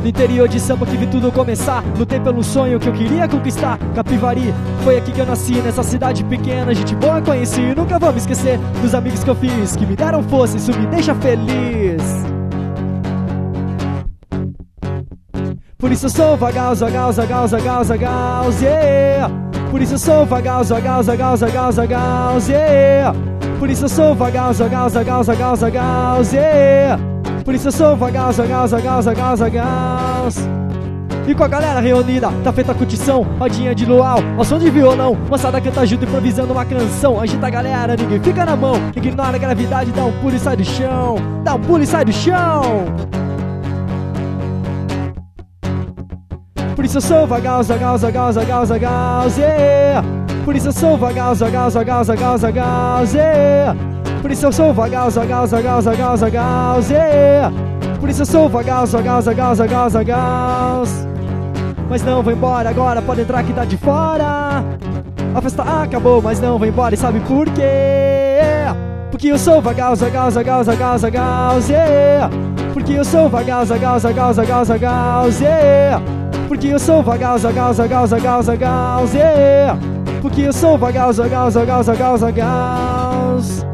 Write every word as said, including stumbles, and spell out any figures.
No interior de Sampa que vi tudo começar. Lutei pelo sonho que eu queria conquistar. Capivari, foi aqui que eu nasci. Nessa cidade pequena, gente boa conheci. Nunca vou me esquecer dos amigos que eu fiz, que me deram força, isso me deixa feliz. Por isso eu sou vagal, zagal, zagal, zagal, zagal, yeah. Por isso eu sou vagal, zagal, zagal, zagal, zagal, yeah. Por isso eu sou vagal, zagal, zagal, zagal, zagal, yeah. Por isso eu sou vagal, zagal, zagal, zagal, zagal. E com a galera reunida, tá feita a curtição, rodinha de luau, ao som de violão, moçada canta junto improvisando uma canção. Agita a galera, ninguém fica na mão, ignora a gravidade, dá um pulo e sai do chão, dá um pulo e sai do chão. Por isso eu sou vagal, zagal, zagal, zagal, zagal, yeah. Por isso eu sou vagal, zagal, zagal, zagal, zagal, yeah. Por isso eu sou vagal, zagal, zagal, zagal, zagal, yeah. Por isso eu sou vagal, zagal, zagal, zagal, zagal. Mas não vou embora agora, pode entrar que tá de fora. A festa acabou, mas não vou embora, e sabe por quê? Porque eu sou vagal, zagal, zagal, zagal, zagal, yeah. Porque eu sou vagal, zagal, zagal, zagal, zagal, yeah. Porque eu sou vagal, zagal, zagal, zagal, zagal, yeah. Porque eu sou vagal, zagal, zagal, zagal, zagal.